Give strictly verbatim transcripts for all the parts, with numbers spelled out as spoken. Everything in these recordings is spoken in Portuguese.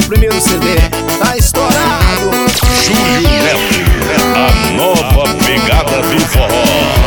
primeiro C D. Tá estourado. Júlio Neto, a nova pegada do forró.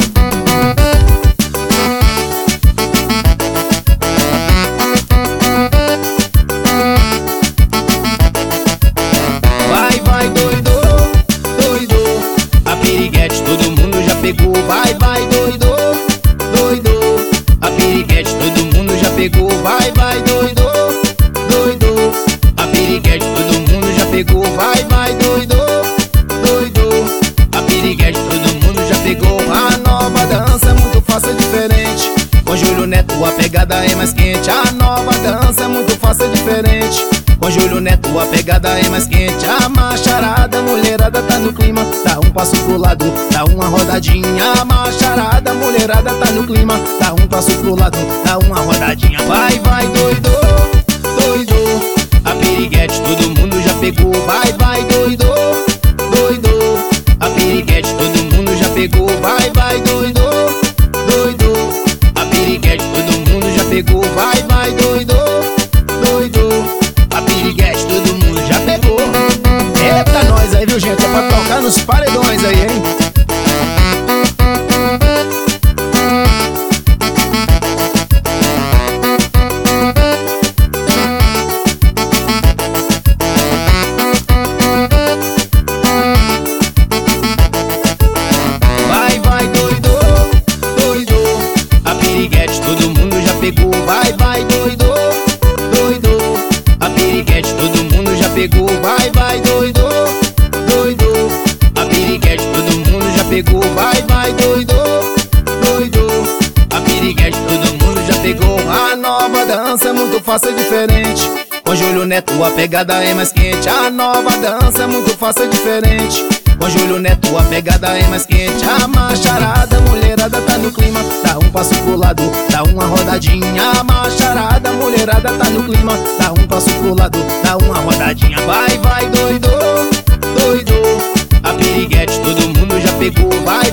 Vai, vai, doido, doido. A piriguete todo mundo já pegou. Vai, vai, doido, doido. A piriguete todo mundo já pegou. Vai, vai, doido, doido. A piriguete todo mundo já pegou. Vai, vai, doido, doido. A piriguete todo mundo já pegou. A nova dança é muito fácil, é diferente. Com Júlio Neto a pegada é mais quente. A nova dança é muito fácil, é diferente. Com Júlio Neto a pegada é mais quente. A macharada, a mulherada tá no clima. Dá um passo pro lado, dá uma rodadinha. A macharada, a mulherada tá no clima. Dá um passo pro lado, dá uma rodadinha. Vai, vai, doido, doido. A piriguete todo mundo já pegou. Vai, vai, doido, doido. A piriguete todo mundo já pegou. Vai, vai, doido, doido. A piriguete todo mundo já pegou. Vai, vai, doido, doido. A piriguete todo mundo já pegou. Eita, nós aí, viu, gente? É pra tocar nos paredões aí, hein? Vai, vai, doido, doido. A piriguete todo mundo já pegou. Vai, vai, doido, doido. A piriguete todo mundo já pegou. Vai, vai, doido, doido. A piriguete todo mundo já pegou. Vai, vai, doido, doido. A piriguete todo mundo já pegou. A nova dança é muito fácil, é diferente. Com Júlio Neto a pegada é mais quente. A nova dança é muito fácil, é diferente. Com Júlio Neto a pegada é mais quente. A macharada, a mulherada tá no clima. Dá um passo pro lado, dá uma rodadinha. A macharada, a mulherada tá no clima. Dá um passo pro lado, dá uma rodadinha. Vai, vai, doido, doido. A piriguete todo mundo já pegou. Vai,